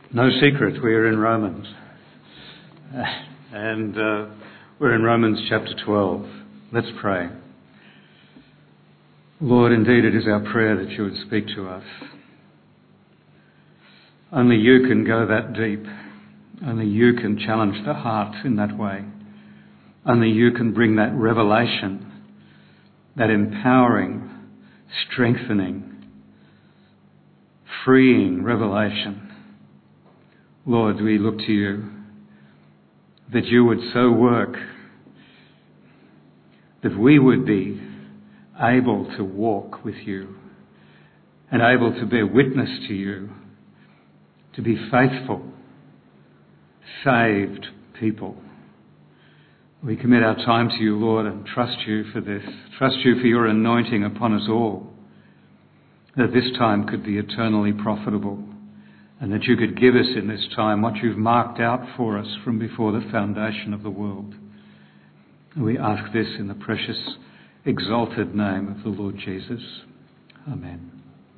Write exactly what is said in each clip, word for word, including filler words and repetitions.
No secret, we're in Romans. Uh, and uh, we're in Romans chapter twelve. Let's pray. Lord, indeed it is our prayer that you would speak to us. Only you can go that deep. Only you can challenge the heart in that way. Only you can bring that revelation, that empowering, strengthening, freeing revelation. Lord, we look to you, that you would so work that we would be able to walk with you and able to bear witness to you, to be faithful, saved people. We commit our time to you, Lord, and trust you for this. Trust you for your anointing upon us all, that this time could be eternally profitable, and that you could give us in this time what you've marked out for us from before the foundation of the world. We ask this in the precious, exalted name of the Lord Jesus. Amen.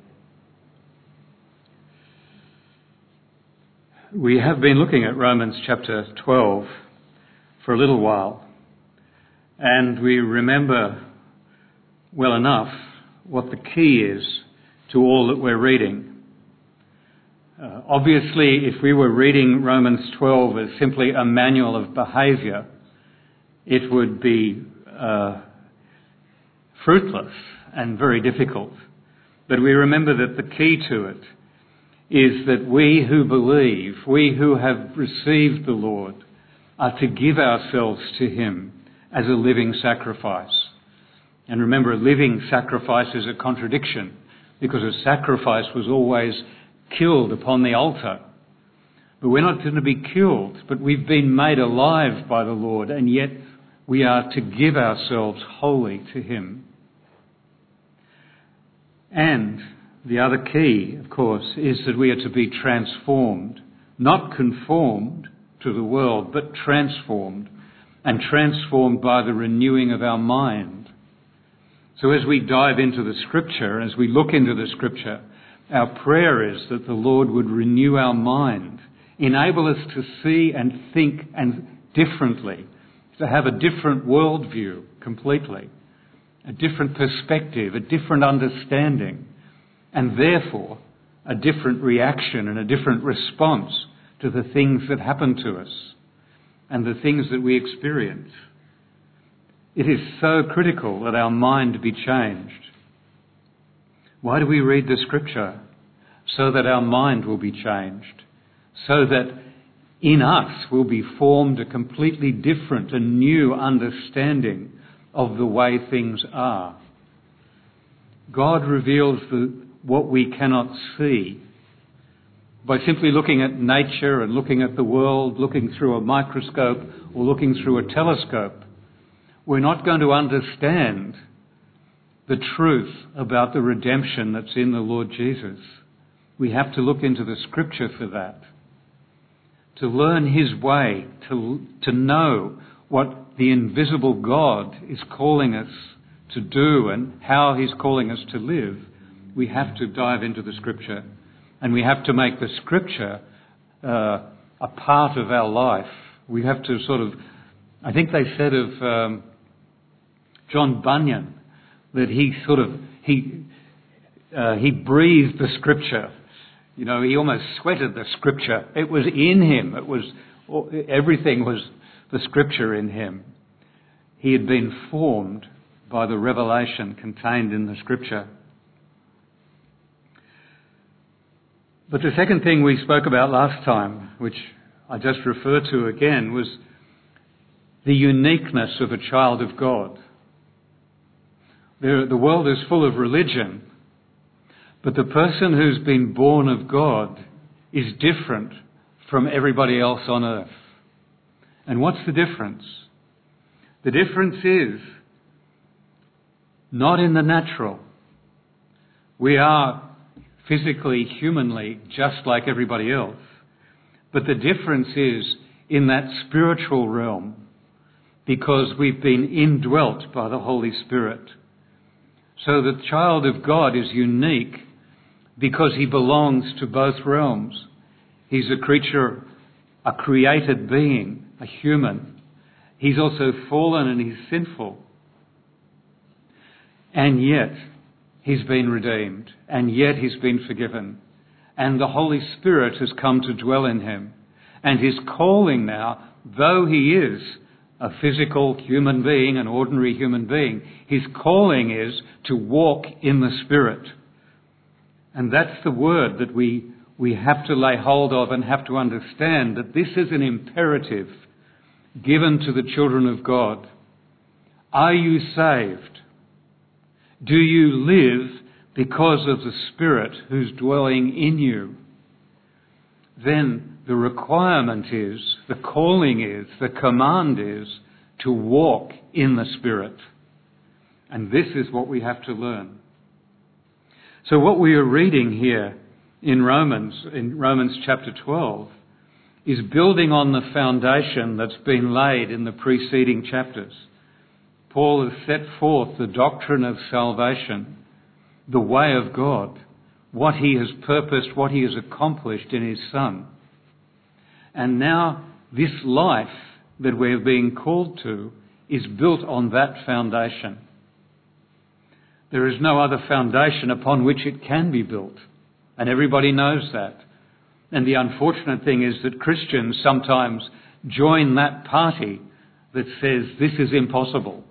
We have been looking at Romans chapter twelve for a little while, and we remember well enough what the key is to all that we're reading. Uh, obviously, if we were reading Romans twelve as simply a manual of behaviour, it would be uh, fruitless and very difficult. But we remember that the key to it is that we who believe, we who have received the Lord, are to give ourselves to him as a living sacrifice. And remember, a living sacrifice is a contradiction, because a sacrifice was always killed upon the altar. But we're not going to be killed, but we've been made alive by the Lord, and yet we are to give ourselves wholly to him. And the other key, of course, is that we are to be transformed, not conformed to the world, but transformed, and transformed by the renewing of our mind. So as we dive into the Scripture, as we look into the Scripture, our prayer is that the Lord would renew our mind, enable us to see and think and differently, to have a different worldview completely, a different perspective, a different understanding, and therefore a different reaction and a different response to the things that happen to us and the things that we experience. It is so critical that our mind be changed. Why do we read the Scripture? So that our mind will be changed, so that in us will be formed a completely different and new understanding of the way things are. God reveals the, what we cannot see by simply looking at nature and looking at the world, looking through a microscope or looking through a telescope. We're not going to understand the truth about the redemption that's in the Lord Jesus. We have to look into the Scripture for that, to learn his way, to, to know what the invisible God is calling us to do and how he's calling us to live. We have to dive into the Scripture, and we have to make the Scripture uh, a part of our life. We have to sort of, I think they said of um, John Bunyan, that he sort of, he uh, he breathed the Scripture. You know, he almost sweated the Scripture. It was in him. It was, everything was the Scripture in him. He had been formed by the revelation contained in the Scripture. But the second thing we spoke about last time, which I just referred to again, was the uniqueness of a child of God. The world is full of religion, but the person who's been born of God is different from everybody else on earth. And what's the difference? The difference is not in the natural. We are physically, humanly, just like everybody else. But the difference is in that spiritual realm, because we've been indwelt by the Holy Spirit. So the child of God is unique because he belongs to both realms. He's a creature, a created being, a human. He's also fallen and he's sinful. And yet he's been redeemed, and yet he's been forgiven. And the Holy Spirit has come to dwell in him. And his calling now, though he is a physical human being, an ordinary human being, his calling is to walk in the Spirit. And that's the word that we, we have to lay hold of and have to understand, that this is an imperative given to the children of God. Are you saved? Do you live because of the Spirit who's dwelling in you? Then the requirement is, the calling is, the command is to walk in the Spirit. And this is what we have to learn. So what we are reading here in Romans, in Romans chapter twelve, is building on the foundation that's been laid in the preceding chapters. Paul has set forth the doctrine of salvation, the way of God, what he has purposed, what he has accomplished in his Son. And now this life that we're being called to is built on that foundation. There is no other foundation upon which it can be built. And everybody knows that. And the unfortunate thing is that Christians sometimes join that party that says this is impossible.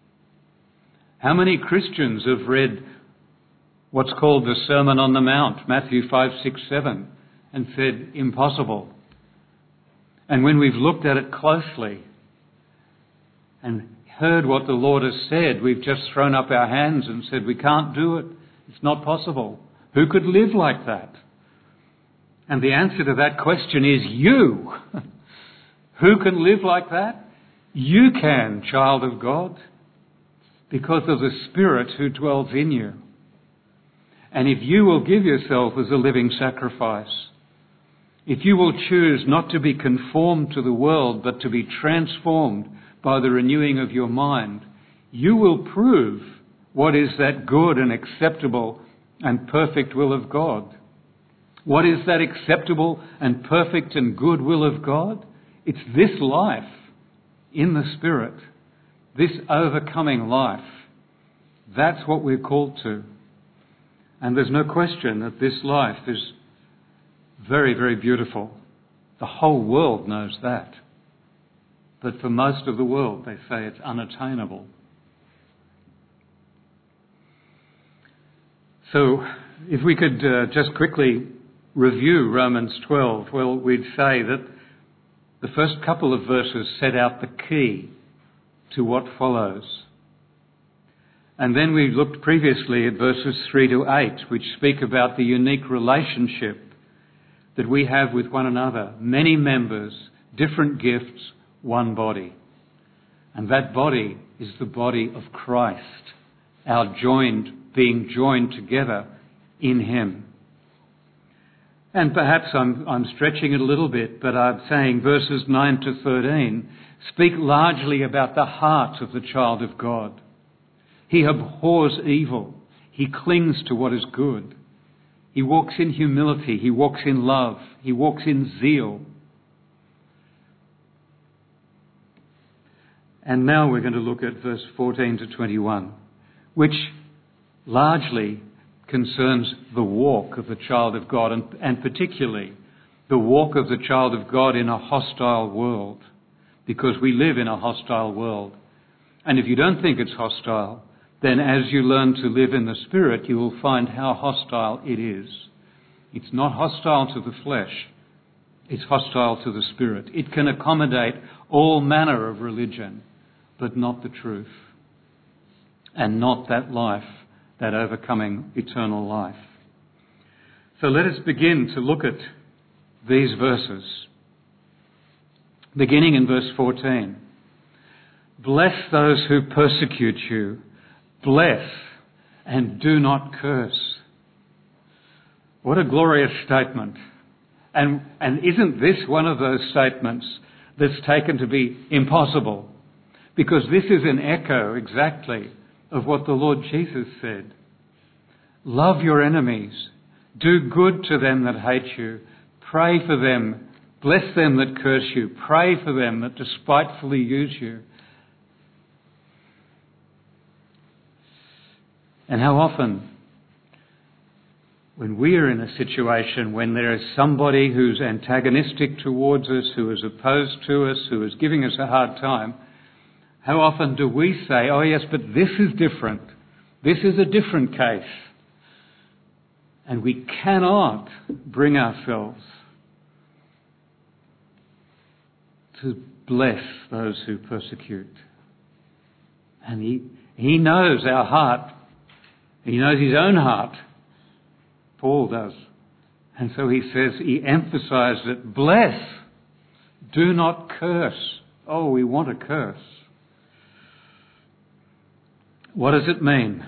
How many Christians have read what's called the Sermon on the Mount, Matthew five, six, seven, and said impossible? And when we've looked at it closely and heard what the Lord has said, we've just thrown up our hands and said, we can't do it. It's not possible. Who could live like that? And the answer to that question is you. Who can live like that? You can, child of God, because of the Spirit who dwells in you. And if you will give yourself as a living sacrifice, if you will choose not to be conformed to the world, but to be transformed by the renewing of your mind, you will prove what is that good and acceptable and perfect will of God. What is that acceptable and perfect and good will of God? It's this life in the Spirit, this overcoming life. That's what we're called to. And there's no question that this life is very, very beautiful. The whole world knows that. But for most of the world, they say it's unattainable. So, if we could uh, just quickly review Romans twelve, well, we'd say that the first couple of verses set out the key to what follows. And then we looked previously at verses three to eight, which speak about the unique relationship that we have with one another. Many members, different gifts, one body. And that body is the body of Christ, our joined, being joined together in him. And perhaps I'm, I'm stretching it a little bit, but I'm saying verses nine to thirteen speak largely about the heart of the child of God. He abhors evil. He clings to what is good. He walks in humility. He walks in love. He walks in zeal. And now we're going to look at verse fourteen to twenty-one, which largely concerns the walk of the child of God, and, and particularly the walk of the child of God in a hostile world, because we live in a hostile world. And if you don't think it's hostile, then as you learn to live in the Spirit, you will find how hostile it is. It's not hostile to the flesh. It's hostile to the Spirit. It can accommodate all manner of religion, but not the truth, and not that life, that overcoming eternal life. So let us begin to look at these verses. Beginning in verse fourteen. Bless those who persecute you. Bless and do not curse. What a glorious statement. And, and isn't this one of those statements that's taken to be impossible? Because this is an echo exactly of what the Lord Jesus said. Love your enemies. Do good to them that hate you. Pray for them. Bless them that curse you. Pray for them that despitefully use you. And how often, when we are in a situation when there is somebody who's antagonistic towards us, who is opposed to us, who is giving us a hard time, how often do we say, oh yes, but this is different. This is a different case. And we cannot bring ourselves to bless those who persecute. And he, he knows our heart. He knows his own heart. Paul does. And so he says, he emphasized it, bless, do not curse. Oh, we want to curse. What does it mean?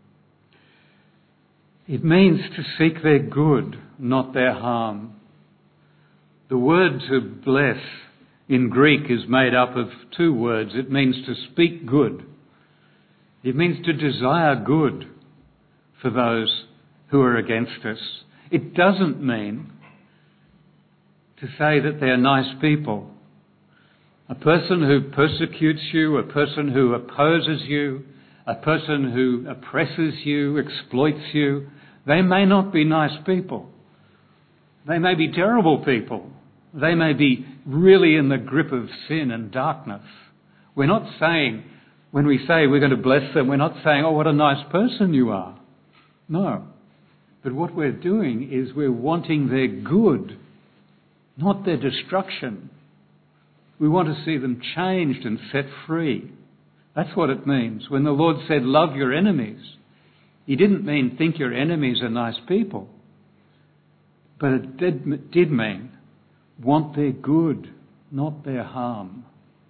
It means to seek their good, not their harm. The word to bless in Greek is made up of two words. It means to speak good. It means to desire good for those who are against us. It doesn't mean to say that they're nice people. A person who persecutes you, a person who opposes you, a person who oppresses you, exploits you, they may not be nice people. They may be terrible people. They may be really in the grip of sin and darkness. We're not saying, when we say we're going to bless them, we're not saying, oh, what a nice person you are. No. But what we're doing is we're wanting their good, not their destruction. We want to see them changed and set free. That's what it means. When the Lord said, love your enemies, he didn't mean think your enemies are nice people. But it did, did mean want their good, not their harm.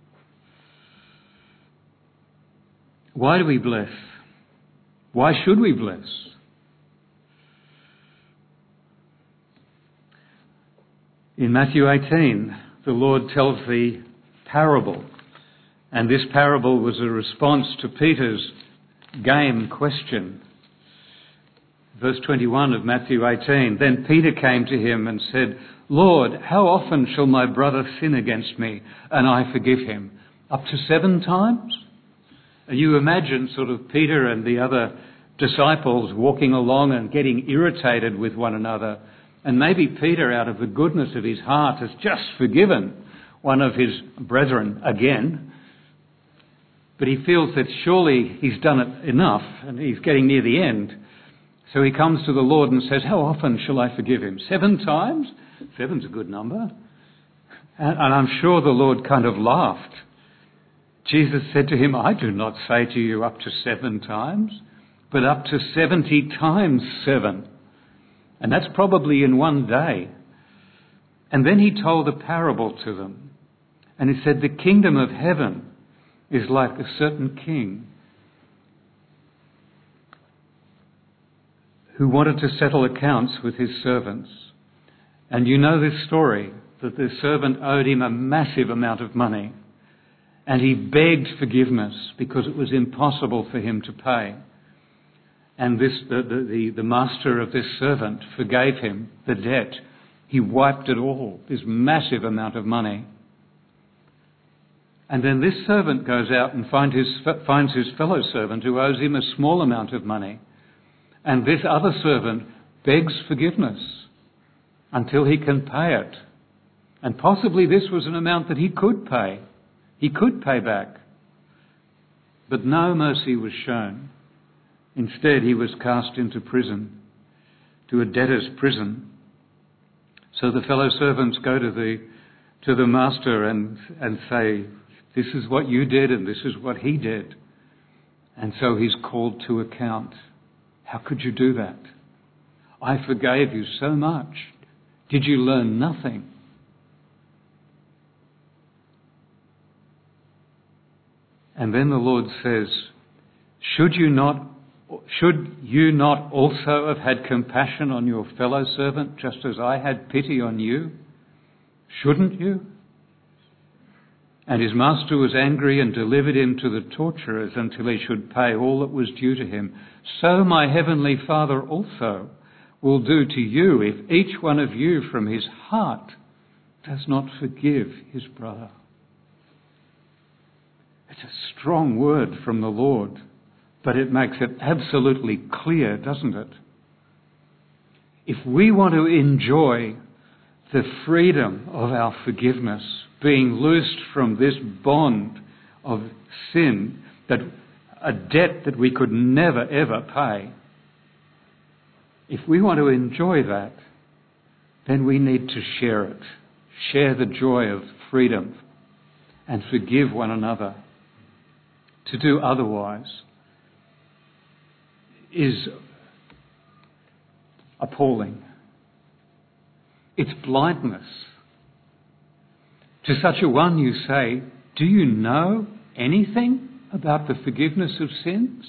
Why do we bless? Why should we bless? In Matthew eighteen, the Lord tells the parable. And this parable was a response to Peter's game question. Verse twenty-one of Matthew eighteen, then Peter came to him and said, Lord, how often shall my brother sin against me and I forgive him? Up to seven times? And you imagine sort of Peter and the other disciples walking along and getting irritated with one another. And maybe Peter, out of the goodness of his heart, has just forgiven one of his brethren again. But he feels that surely he's done it enough and he's getting near the end. So he comes to the Lord and says, how often shall I forgive him? Seven times? Seven's a good number. And, and I'm sure the Lord kind of laughed. Jesus said to him, I do not say to you up to seven times, but up to seventy times seven. And that's probably in one day. And then he told a parable to them. And he said, the kingdom of heaven is like a certain king who wanted to settle accounts with his servants. And you know this story, that the servant owed him a massive amount of money. And he begged forgiveness because it was impossible for him to pay. And this, the, the, the, the master of this servant forgave him the debt. He wiped it all, this massive amount of money. And then this servant goes out and find his, finds his fellow servant who owes him a small amount of money. And this other servant begs forgiveness until he can pay it. And possibly this was an amount that he could pay. He could pay back. But no mercy was shown. Instead, he was cast into prison, to a debtor's prison. So the fellow servants go to the to the master and, and say, this is what you did and this is what he did. And so he's called to account. How could you do that? I forgave you so much. Did you learn nothing? And then the Lord says, should you not Should you not also have had compassion on your fellow servant, just as I had pity on you? Shouldn't you? And his master was angry and delivered him to the torturers until he should pay all that was due to him. So my heavenly Father also will do to you if each one of you from his heart does not forgive his brother. It's a strong word from the Lord, but it makes it absolutely clear, doesn't it? If we want to enjoy the freedom of our forgiveness, being loosed from this bond of sin, that a debt that we could never ever pay, if we want to enjoy that, then we need to share it, share the joy of freedom and forgive one another. To do otherwise is appalling. It's blindness. To such a one you say, do you know anything about the forgiveness of sins?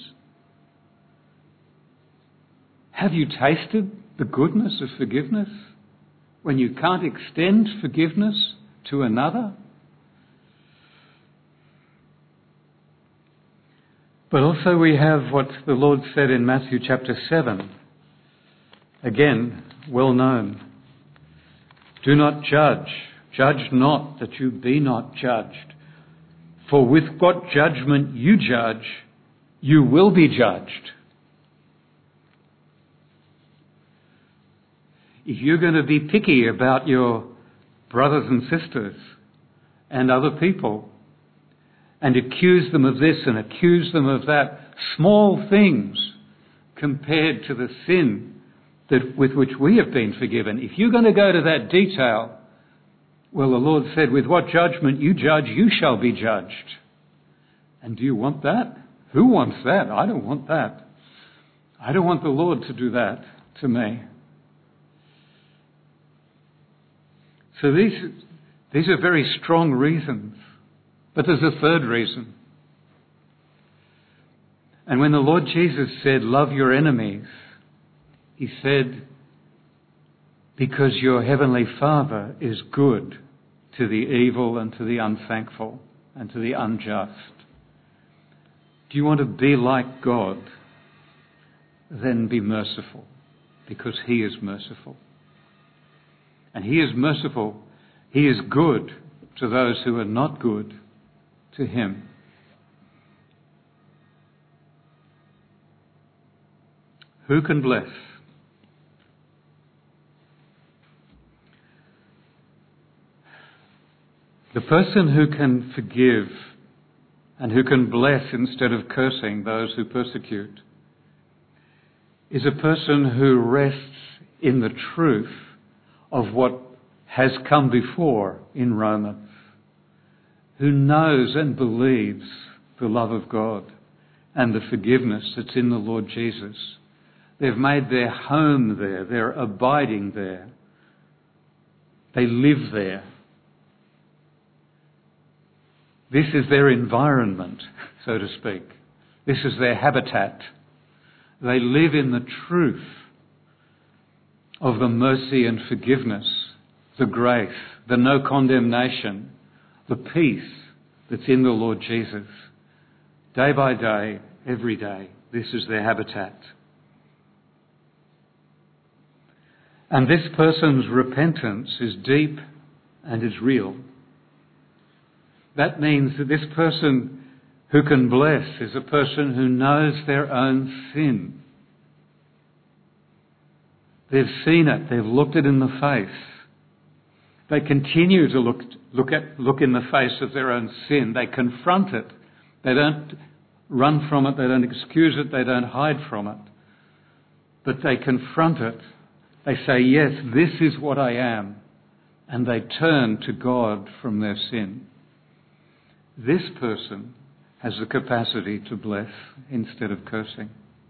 Have you tasted the goodness of forgiveness when you can't extend forgiveness to another? But also we have what the Lord said in Matthew chapter seven. Again, well known. Do not judge. Judge not that you be not judged. For with what judgment you judge, you will be judged. If you're going to be picky about your brothers and sisters and other people, and accuse them of this and accuse them of that, small things compared to the sin that with which we have been forgiven. If you're going to go to that detail, well, the Lord said, with what judgment you judge, you shall be judged. And do you want that? Who wants that? I don't want that. I don't want the Lord to do that to me. So these, these are very strong reasons. But there's a third reason. And when the Lord Jesus said, love your enemies, he said, because your heavenly Father is good to the evil and to the unthankful and to the unjust. Do you want to be like God? Then be merciful, because he is merciful. And he is merciful. He is good to those who are not good to him. Who can bless? The person who can forgive and who can bless instead of cursing those who persecute is a person who rests in the truth of what has come before in Romans, who knows and believes the love of God and the forgiveness that's in the Lord Jesus. They've made their home there. They're abiding there. They live there. This is their environment, so to speak. This is their habitat. They live in the truth of the mercy and forgiveness, the grace, the no condemnation, the peace that's in the Lord Jesus. Day by day, every day, this is their habitat. And this person's repentance is deep and is real. That means that this person who can bless is a person who knows their own sin. They've seen it. They've looked it in the face. They continue to look look at look in the face of their own sin. They confront it. They don't run from it. They don't excuse it. They don't hide from it. But they confront it. They say, yes, this is what I am. And they turn to God from their sin. This person has the capacity to bless instead of cursing.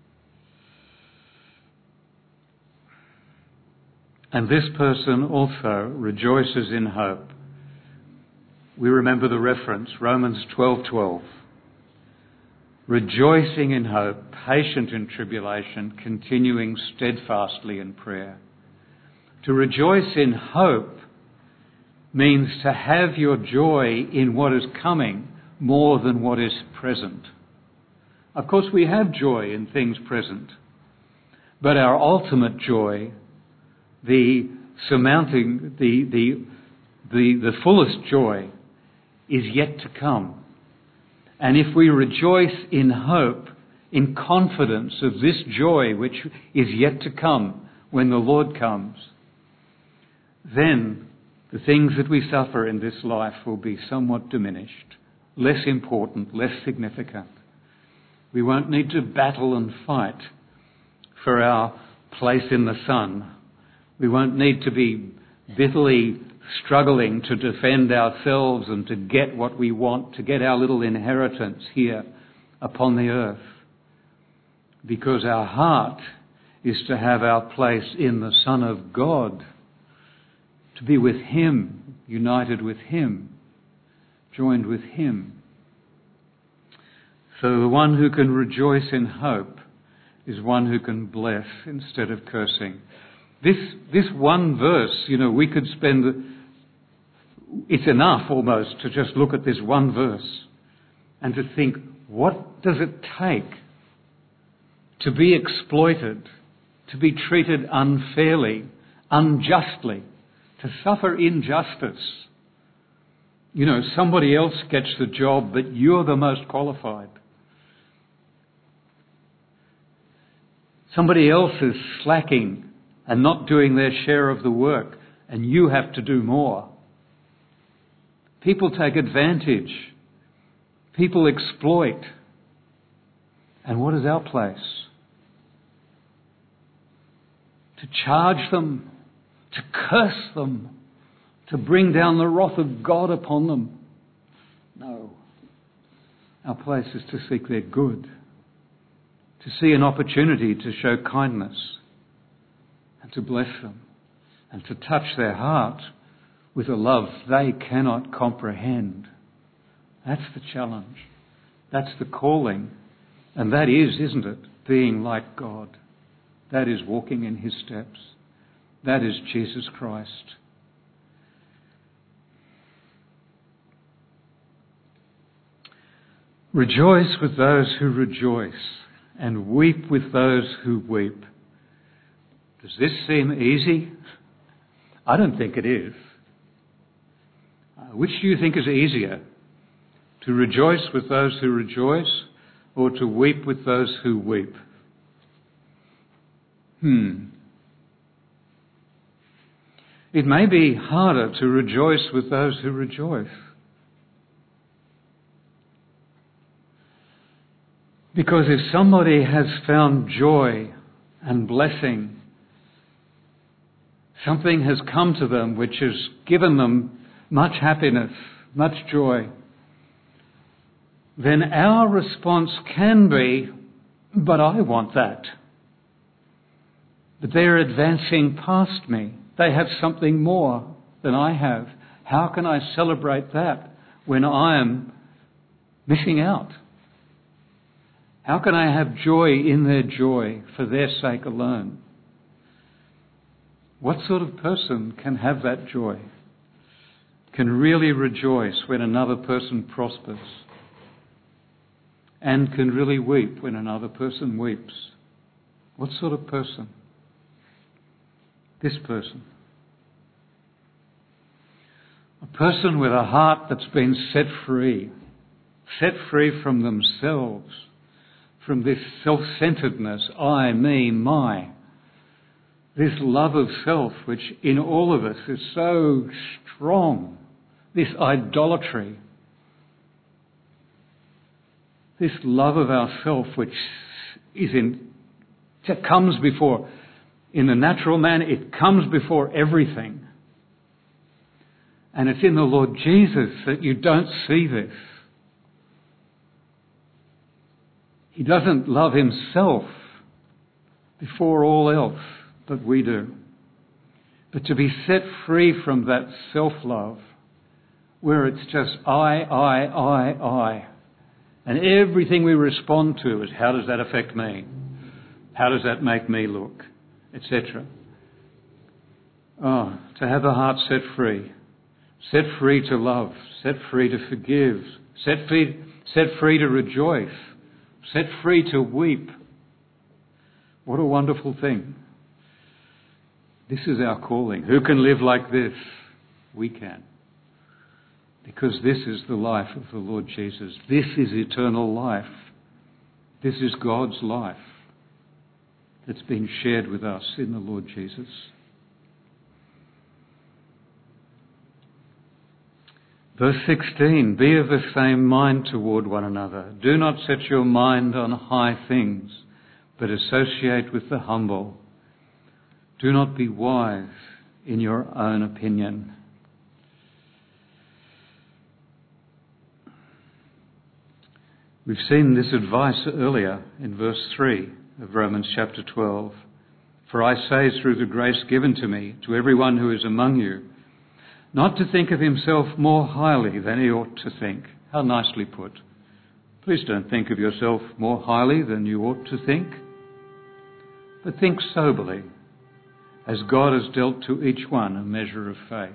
And this person also rejoices in hope. We remember the reference, Romans twelve twelve. Rejoicing in hope, patient in tribulation, continuing steadfastly in prayer. To rejoice in hope means to have your joy in what is coming more than what is present. Of course, we have joy in things present, But our ultimate joy, the surmounting, the, the, the, the fullest joy, is yet to come. And if we rejoice in hope, in confidence of this joy which is yet to come when the Lord comes, then the things that we suffer in this life will be somewhat diminished, less important, less significant. We won't need to battle and fight for our place in the sun. We won't need to be bitterly struggling to defend ourselves and to get what we want, to get our little inheritance here upon the earth. Because our heart is to have our place in the Son of God, to be with Him, united with Him, joined with Him. So the one who can rejoice in hope is one who can bless instead of cursing. This this one verse, you know, we could spend, it's enough almost to just look at this one verse and to think, what does it take to be exploited, to be treated unfairly, unjustly, to suffer injustice? You know, somebody else gets the job, but you're the most qualified. Somebody else is slacking and not doing their share of the work, and you have to do more. People take advantage. People exploit. And what is our place? To charge them, to curse them, to bring down the wrath of God upon them? No. Our place is to seek their good, to see an opportunity to show kindness and to bless them and to touch their heart with a love they cannot comprehend. That's the challenge. That's the calling. And that is, isn't it, being like God. That is walking in His steps. That is Jesus Christ. Rejoice with those who rejoice, and weep with those who weep. Does this seem easy? I don't think it is. Uh, which do you think is easier? To rejoice with those who rejoice, or to weep with those who weep? Hmm. It may be harder to rejoice with those who rejoice. Because if somebody has found joy and blessing, something has come to them which has given them much happiness, much joy, then our response can be, but I want that. But they're advancing past me. They have something more than I have. How can I celebrate that when I am missing out? How can I have joy in their joy for their sake alone? What sort of person can have that joy? Can really rejoice when another person prospers? And can really weep when another person weeps? What sort of person? This person. A person with a heart that's been set free, set free from themselves, from this self-centeredness, I, me, my. This love of self, which in all of us is so strong. This idolatry. This love of ourself, which is in, it comes before, in the natural man, it comes before everything. And it's in the Lord Jesus that you don't see this. He doesn't love Himself before all else that we do. But to be set free from that self-love, where it's just I, I, I, I, and everything we respond to is how does that affect me? How does that make me look? Etc. Oh, to have the heart set free. Set free to love. Set free to forgive. Set free, set free to rejoice. Set free to weep What a wonderful thing. This is our calling. Who can live like this? We can. Because this is the life of the Lord Jesus. This is eternal life. This is God's life that's been shared with us in the Lord Jesus. Verse sixteen, be of the same mind toward one another. Do not set your mind on high things, but associate with the humble. Do not be wise in your own opinion. We've seen this advice earlier in verse three of Romans chapter twelve. For I say through the grace given to me, to everyone who is among you, not to think of himself more highly than he ought to think. How nicely put. Please don't think of yourself more highly than you ought to think, but think soberly, as God has dealt to each one a measure of faith.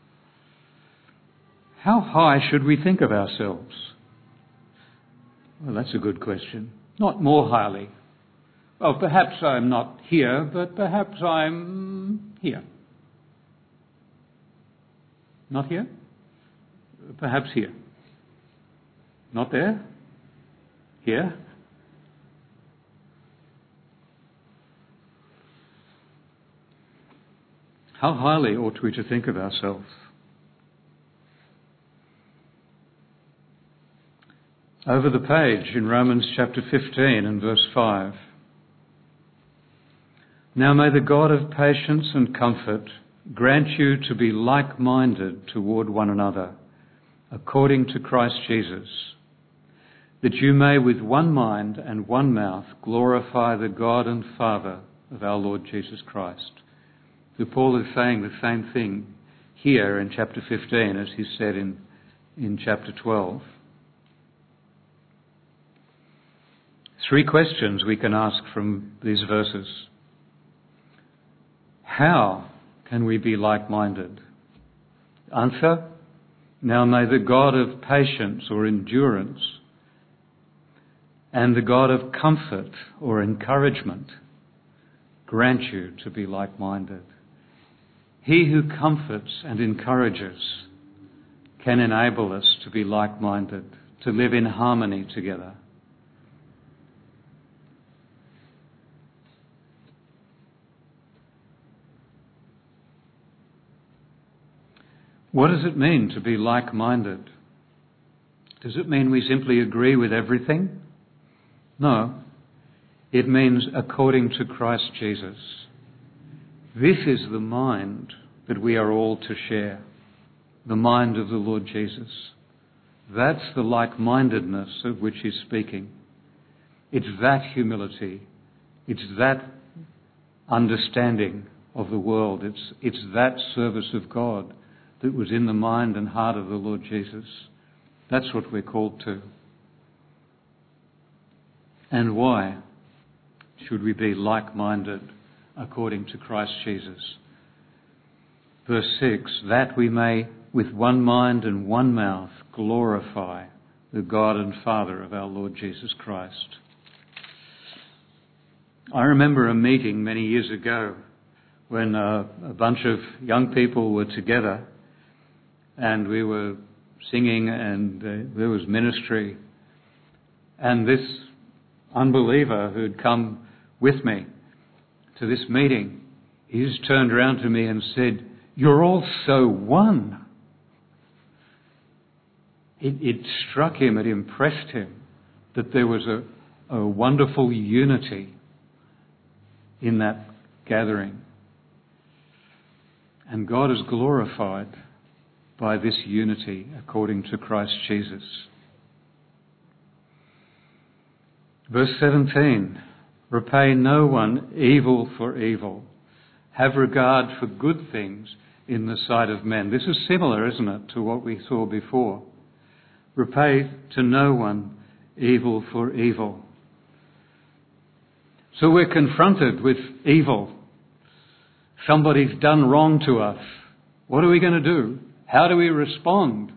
How high should we think of ourselves? Well, that's a good question. Not more highly. Well, perhaps I'm not here, but perhaps I'm here. Not here? Perhaps here. Not there? Here? How highly ought we to think of ourselves? Over the page in Romans chapter fifteen and verse five. Now may the God of patience and comfort grant you to be like-minded toward one another, according to Christ Jesus, that you may with one mind and one mouth glorify the God and Father of our Lord Jesus Christ. So Paul is saying the same thing here in chapter fifteen as he said in, in chapter twelve. Three questions we can ask from these verses. How can we be like-minded? Answer, now may the God of patience or endurance and the God of comfort or encouragement grant you to be like-minded. He who comforts and encourages can enable us to be like-minded, to live in harmony together. What does it mean to be like-minded? Does it mean we simply agree with everything? No. It means according to Christ Jesus. This is the mind that we are all to share, the mind of the Lord Jesus. That's the like-mindedness of which he's speaking. It's that humility. It's that understanding of the world. It's, it's that service of God that was in the mind and heart of the Lord Jesus. That's what we're called to. And why should we be like-minded according to Christ Jesus? Verse six, that we may with one mind and one mouth glorify the God and Father of our Lord Jesus Christ. I remember a meeting many years ago when uh, a bunch of young people were together and we were singing and uh, there was ministry. And this unbeliever who'd come with me to this meeting, he just turned around to me and said, "You're all so one." It, it struck him, it impressed him that there was a, a wonderful unity in that gathering. And God is glorified by this unity according to Christ Jesus. Verse seventeen, repay no one evil for evil. Have regard for good things in the sight of men. This is similar, isn't it, to what we saw before. Repay to no one evil for evil. So we're confronted with evil. Somebody's done wrong to us. What are we going to do? How do we respond?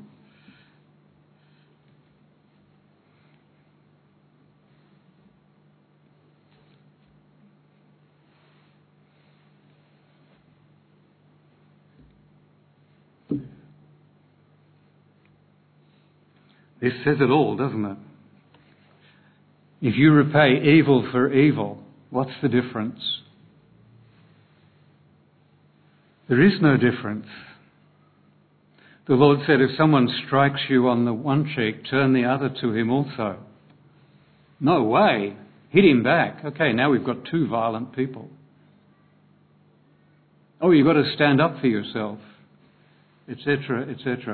This says it all, doesn't it? If you repay evil for evil, what's the difference? There is no difference. The Lord said, if someone strikes you on the one cheek, turn the other to him also. No way. Hit him back. Okay, now we've got two violent people. Oh, you've got to stand up for yourself, et cetera, et cetera.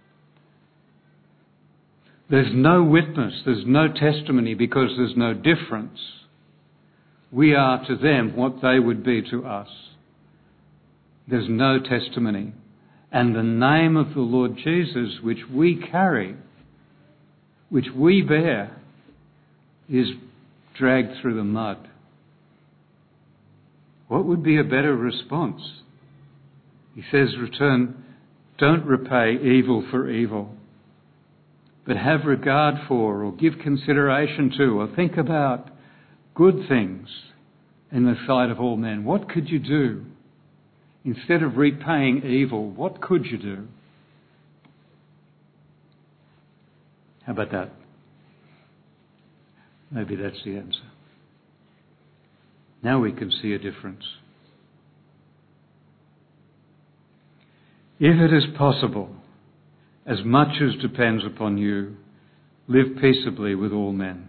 There's no witness, there's no testimony because there's no difference. We are to them what they would be to us. There's no testimony. And the name of the Lord Jesus, which we carry, which we bear, is dragged through the mud. What would be a better response? He says, return, don't repay evil for evil, but have regard for or give consideration to or think about good things in the sight of all men. What could you do? Instead of repaying evil, what could you do? How about that? Maybe that's the answer. Now we can see a difference. If it is possible, as much as depends upon you, live peaceably with all men.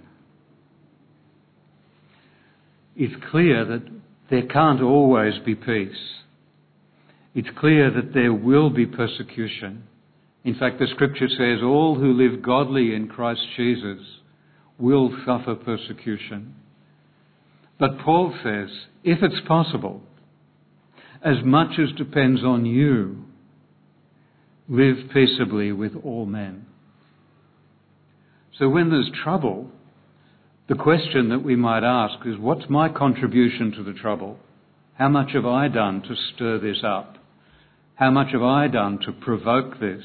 It's clear that there can't always be peace. It's clear that there will be persecution. In fact, the scripture says all who live godly in Christ Jesus will suffer persecution. But Paul says, if it's possible, as much as depends on you, live peaceably with all men. So when there's trouble, the question that we might ask is, what's my contribution to the trouble? How much have I done to stir this up? How much have I done to provoke this?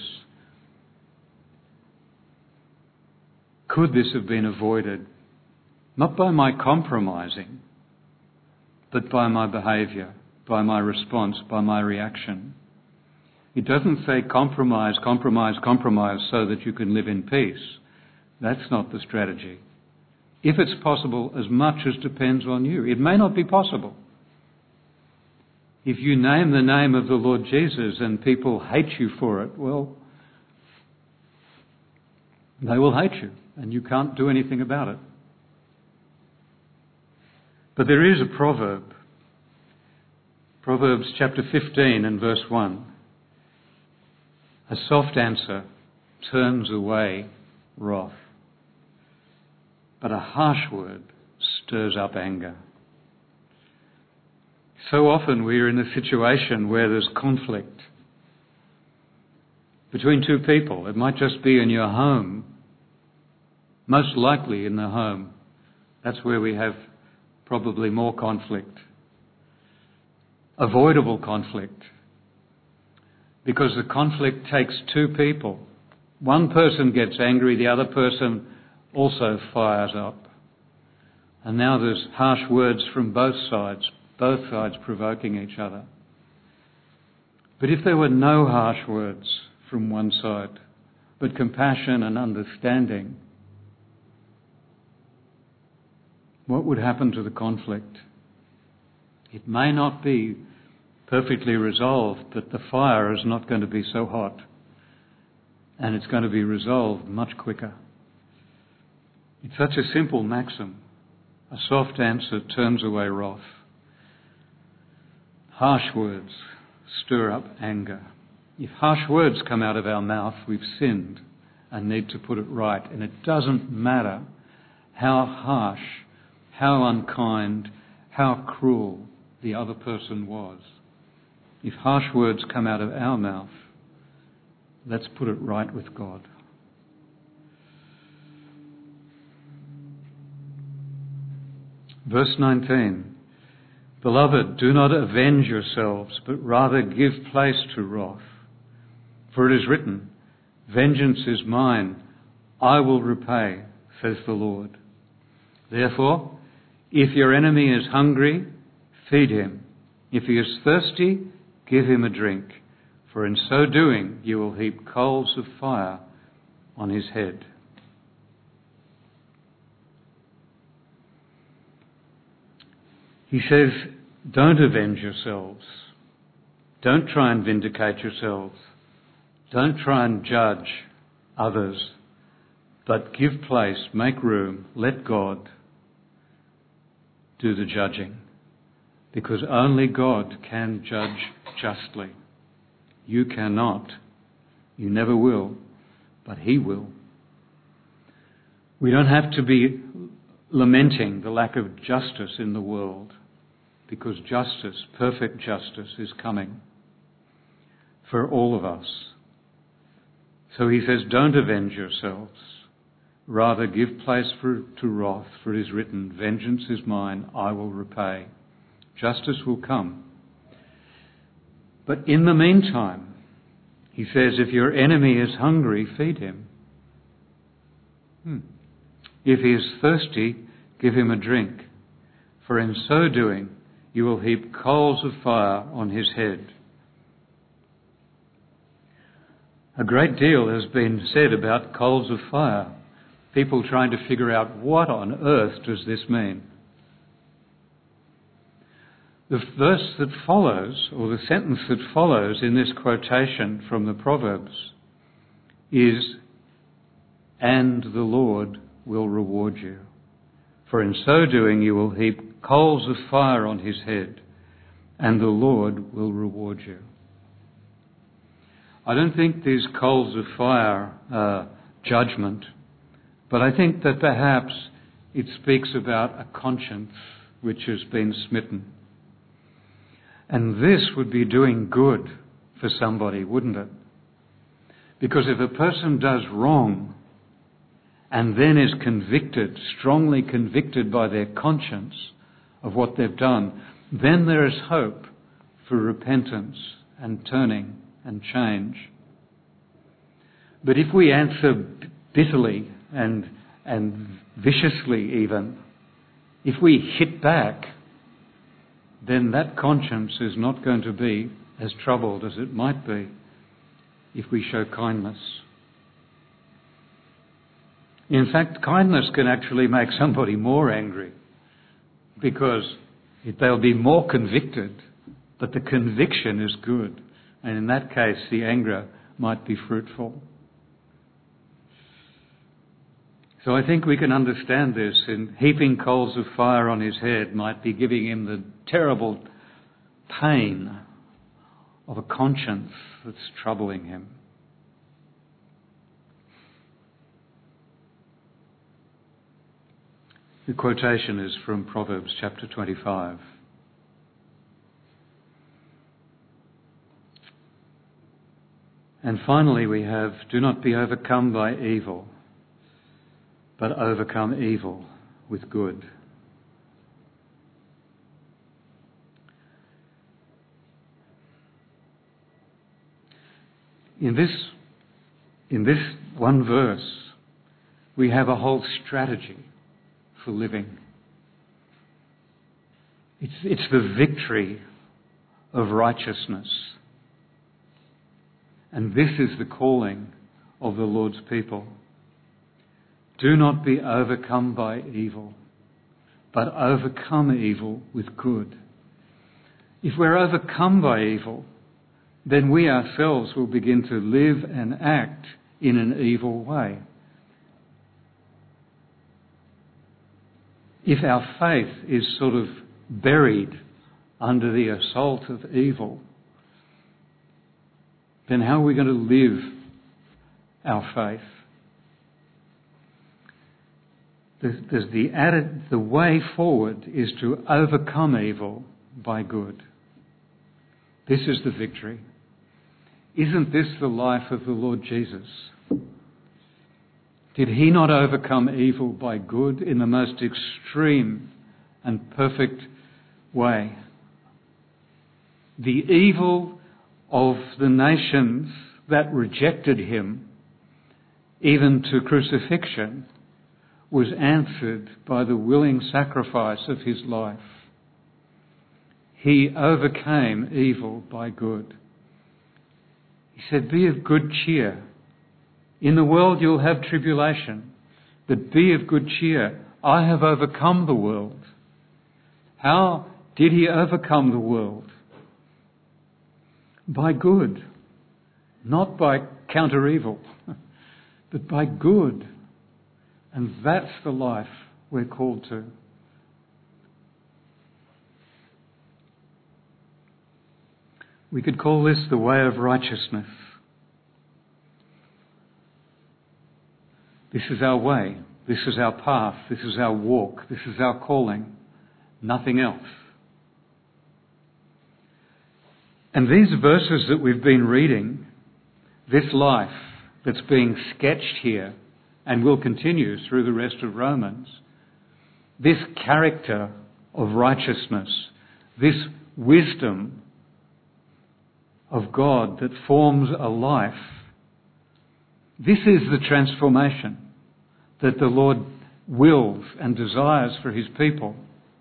Could this have been avoided? Not by my compromising, but by my behaviour, by my response, by my reaction. It doesn't say compromise, compromise, compromise so that you can live in peace. That's not the strategy. If it's possible, as much as depends on you. It may not be possible. If you name the name of the Lord Jesus and people hate you for it, well, they will hate you and you can't do anything about it. But there is a proverb. Proverbs chapter fifteen and verse one. A soft answer turns away wrath, but a harsh word stirs up anger. So often we are in a situation where there's conflict between two people. It might just be in your home, most likely in the home. That's where we have probably more conflict. Avoidable conflict. Because the conflict takes two people. One person gets angry, the other person also fires up. And now there's harsh words from both sides, both sides provoking each other. But if there were no harsh words from one side, but compassion and understanding, what would happen to the conflict? It may not be perfectly resolved, but the fire is not going to be so hot, and it's going to be resolved much quicker. It's such a simple maxim. A soft answer turns away wrath. Harsh words stir up anger. If harsh words come out of our mouth, we've sinned and need to put it right. And it doesn't matter how harsh, how unkind, how cruel the other person was. If harsh words come out of our mouth, let's put it right with God. Verse nineteen. Beloved, do not avenge yourselves, but rather give place to wrath. For it is written, vengeance is mine, I will repay, says the Lord. Therefore, if your enemy is hungry, feed him. If he is thirsty, give him a drink. For in so doing, you will heap coals of fire on his head. He says, don't avenge yourselves. Don't try and vindicate yourselves. Don't try and judge others. But give place, make room, let God do the judging. Because only God can judge justly. You cannot. You never will. But He will. We don't have to be lamenting the lack of justice in the world, because justice, perfect justice, is coming for all of us. So He says, don't avenge yourselves. Rather give place for, to wrath, for it is written, vengeance is mine, I will repay. Justice will come. But in the meantime, He says, if your enemy is hungry, feed him. Hmm. If he is thirsty, give him a drink. For in so doing, you will heap coals of fire on his head. A great deal has been said about coals of fire. People trying to figure out what on earth does this mean. The verse that follows, or the sentence that follows in this quotation from the Proverbs is, and the Lord will reward you. For in so doing you will heap coals of fire on his head, and the Lord will reward you. I don't think these coals of fire are judgment, but I think that perhaps it speaks about a conscience which has been smitten. And this would be doing good for somebody, wouldn't it? Because if a person does wrong and then is convicted, strongly convicted by their conscience of what they've done, then there is hope for repentance and turning and change. But if we answer bitterly and, and viciously even, if we hit back, then that conscience is not going to be as troubled as it might be if we show kindness. In fact, kindness can actually make somebody more angry, because they'll be more convicted, but the conviction is good. And in that case, the anger might be fruitful. So I think we can understand this. In heaping coals of fire on his head might be giving him the terrible pain of a conscience that's troubling him. The quotation is from Proverbs chapter twenty-five. And finally we have, do not be overcome by evil, but overcome evil with good. In this, in this one verse, we have a whole strategy for living. It's, it's the victory of righteousness. And this is the calling of the Lord's people. Do not be overcome by evil, but overcome evil with good. If we're overcome by evil, then we ourselves will begin to live and act in an evil way. If our faith is sort of buried under the assault of evil, then how are we going to live our faith? There's the, added, the way forward is to overcome evil by good. This is the victory. Isn't this the life of the Lord Jesus? Did he not overcome evil by good in the most extreme and perfect way? The evil of the nations that rejected him, even to crucifixion, was answered by the willing sacrifice of his life. He overcame evil by good. He said, be of good cheer. In the world you'll have tribulation, but be of good cheer. I have overcome the world. How did he overcome the world? By good, not by counter evil, but by good. And that's the life we're called to. We could call this the way of righteousness. This is our way. This is our path. This is our walk. This is our calling. Nothing else. And these verses that we've been reading, this life that's being sketched here and will continue through the rest of Romans, this character of righteousness, this wisdom of God that forms a life, this is the transformation that the Lord wills and desires for his people.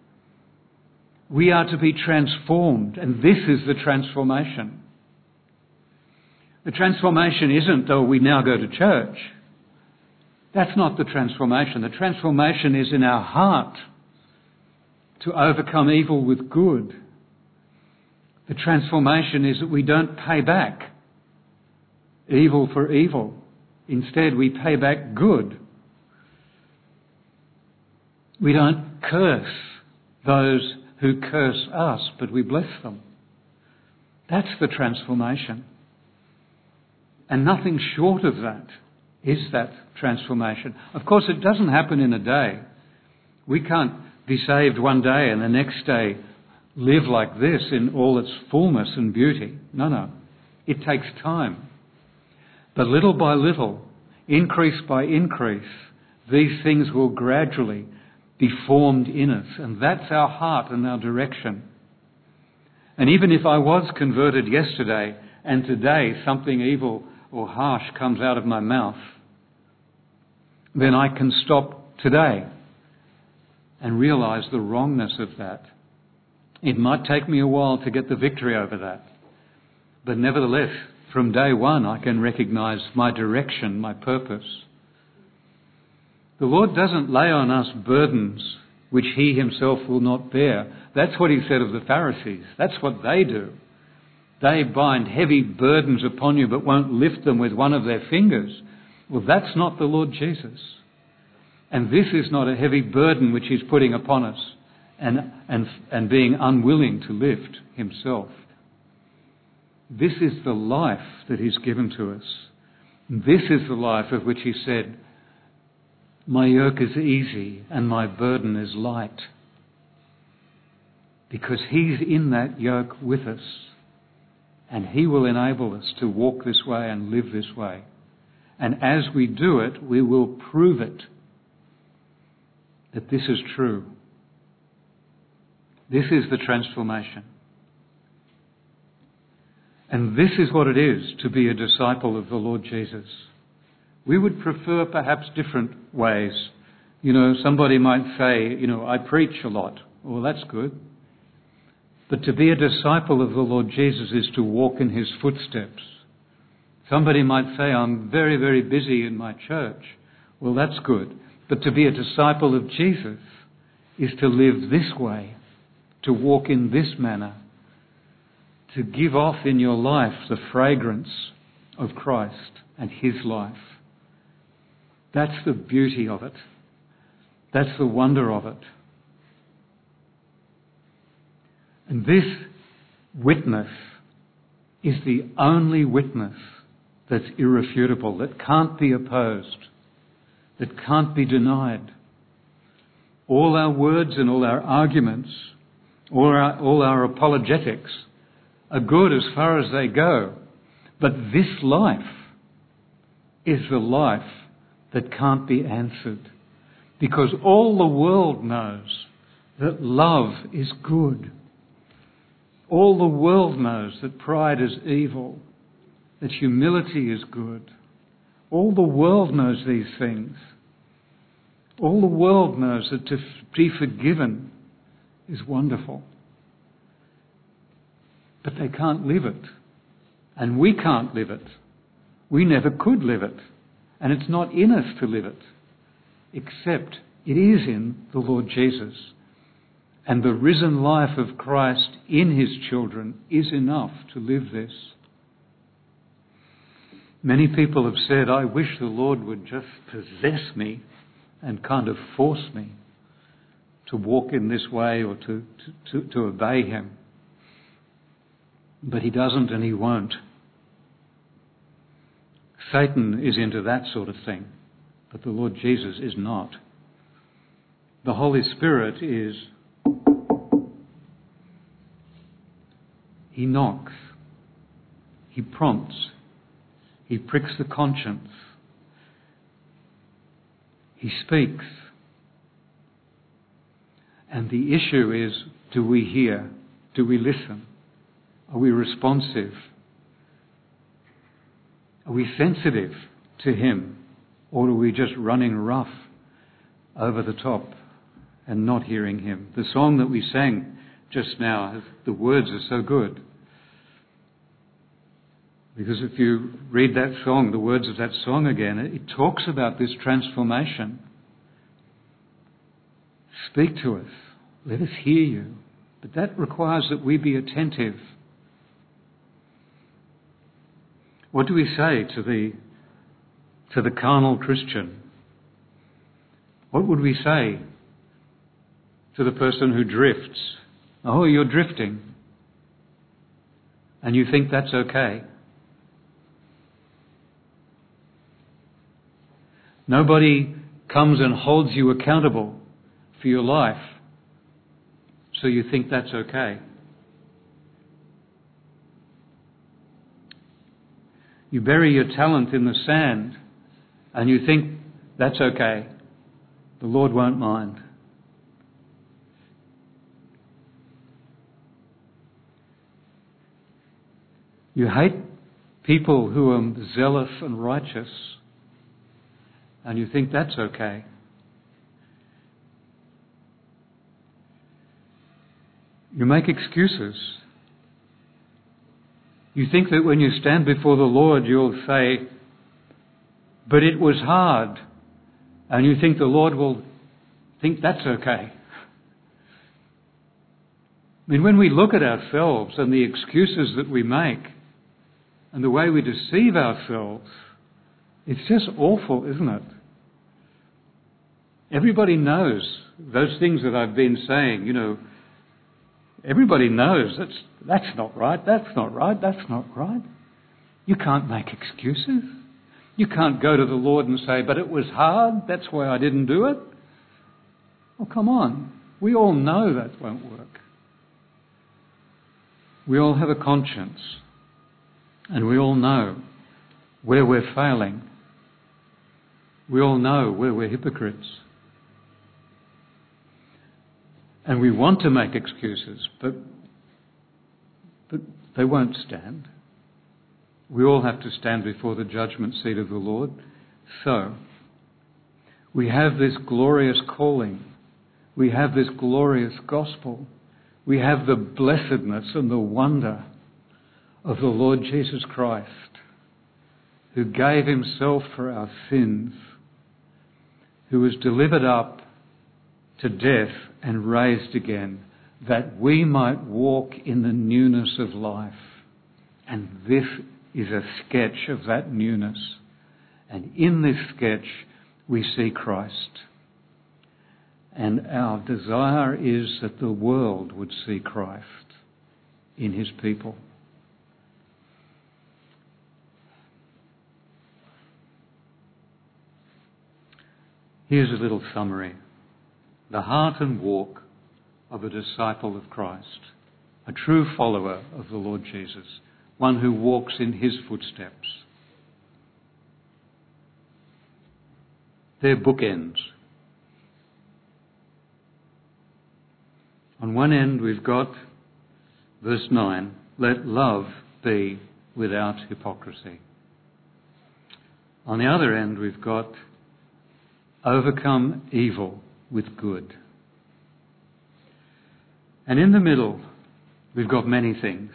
We are to be transformed, and this is the transformation. The transformation isn't, oh, we now go to church. That's not the transformation. The transformation is in our heart to overcome evil with good. The transformation is that we don't pay back evil for evil. Instead, we pay back good. We don't curse those who curse us, but we bless them. That's the transformation. And nothing short of that is that transformation. Of course, it doesn't happen in a day. We can't be saved one day and the next day live like this in all its fullness and beauty. No, no. It takes time. But little by little, increase by increase, these things will gradually be formed in us. And that's our heart and our direction. And even if I was converted yesterday and today something evil or harsh comes out of my mouth, then I can stop today and realise the wrongness of that. It might take me a while to get the victory over that. But nevertheless, from day one, I can recognise my direction, my purpose. The Lord doesn't lay on us burdens which he himself will not bear. That's what he said of the Pharisees. That's what they do. They bind heavy burdens upon you but won't lift them with one of their fingers. Well, that's not the Lord Jesus. And this is not a heavy burden which he's putting upon us and, and, and being unwilling to lift himself. This is the life that he's given to us. This is the life of which he said, my yoke is easy and my burden is light. Because he's in that yoke with us. And he will enable us to walk this way and live this way. And as we do it, we will prove it, that this is true. This is the transformation. And this is what it is to be a disciple of the Lord Jesus. We would prefer perhaps different ways. You know, somebody might say, you know, I preach a lot. Well, that's good. But to be a disciple of the Lord Jesus is to walk in his footsteps. Somebody might say, I'm very, very busy in my church. Well, that's good. But to be a disciple of Jesus is to live this way, to walk in this manner, to give off in your life the fragrance of Christ and his life. That's the beauty of it. That's the wonder of it. And this witness is the only witness that's irrefutable, that can't be opposed, that can't be denied. All our words and all our arguments, all our, all our apologetics are good as far as they go. But this life is the life that can't be answered. Because all the world knows that love is good. All the world knows that pride is evil, that humility is good. All the world knows these things. All the world knows that to be forgiven is wonderful. But they can't live it. And we can't live it. We never could live it. And it's not in us to live it, except it is in the Lord Jesus. And the risen life of Christ in his children is enough to live this. Many people have said, I wish the Lord would just possess me and kind of force me to walk in this way or to, to, to, to obey him. But he doesn't and he won't. Satan is into that sort of thing, but the Lord Jesus is not. The Holy Spirit is, he knocks, he prompts, he pricks the conscience, he speaks. And the issue is, do we hear? Do we listen? Are we responsive? Are we sensitive to him? Or are we just running rough over the top and not hearing him? The song that we sang just now, the words are so good. Because if you read that song, the words of that song again, it talks about this transformation. Speak to us. Let us hear you. But that requires that we be attentive. What do we say to the to the carnal Christian? What would we say to the person who drifts? Oh, you're drifting. And you think that's okay. Nobody comes and holds you accountable for your life, so you think that's okay. You bury your talent in the sand and you think that's okay. The Lord won't mind. You hate people who are zealous and righteous and you think that's okay. You make excuses. You think that when you stand before the Lord, you'll say, but it was hard. And you think the Lord will think that's okay. I mean, when we look at ourselves and the excuses that we make and the way we deceive ourselves, it's just awful, isn't it? Everybody knows those things that I've been saying, you know, everybody knows that's, that's not right, that's not right, that's not right. You can't make excuses. You can't go to the Lord and say, but it was hard, that's why I didn't do it. Well, come on. We all know that won't work. We all have a conscience. And we all know where we're failing. We all know where we're hypocrites. And we want to make excuses, but, but they won't stand. We all have to stand before the judgment seat of the Lord. So, we have this glorious calling. We have this glorious gospel. We have the blessedness and the wonder of the Lord Jesus Christ, who gave himself for our sins, who was delivered up to death and raised again, that we might walk in the newness of life. And this is a sketch of that newness. And in this sketch, we see Christ. And our desire is that the world would see Christ in his people. Here's a little summary. The heart and walk of a disciple of Christ, a true follower of the Lord Jesus, one who walks in his footsteps. They're bookends. On one end we've got verse nine, let love be without hypocrisy. On the other end we've got overcome evil with good. And in the middle, we've got many things.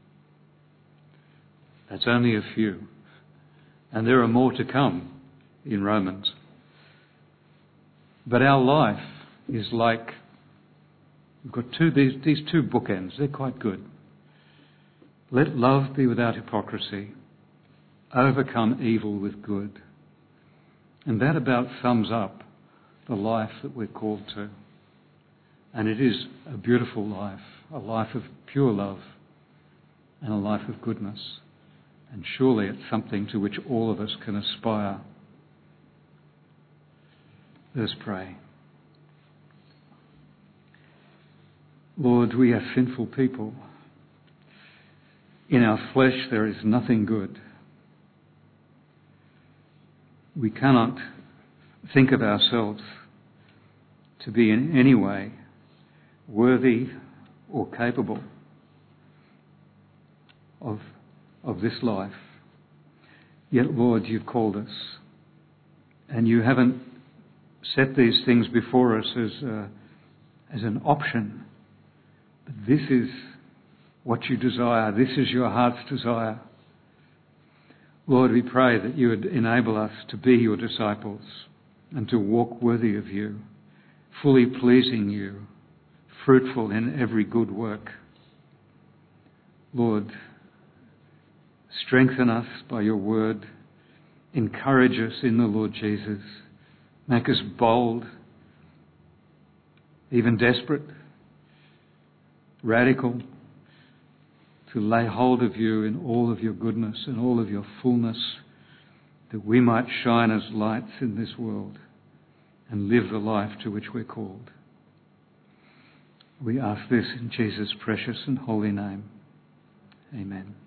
That's only a few. And there are more to come in Romans. But our life is like We've got two, these, these two bookends. They're quite good. Let love be without hypocrisy. Overcome evil with good. And that about sums up the life that we're called to. And it is a beautiful life, a life of pure love and a life of goodness. And surely it's something to which all of us can aspire. Let us pray. Lord, we are sinful people. In our flesh there is nothing good. We cannot think of ourselves to be in any way worthy or capable of, of this life. Yet, Lord, you've called us, and you haven't set these things before us as, a, as an option. But this is what you desire. This is your heart's desire. Lord, we pray that you would enable us to be your disciples and to walk worthy of you, fully pleasing you, fruitful in every good work. Lord, strengthen us by your word. Encourage us in the Lord Jesus. Make us bold, even desperate, radical, to lay hold of you in all of your goodness and all of your fullness, that we might shine as lights in this world and live the life to which we're called. We ask this in Jesus' precious and holy name. Amen.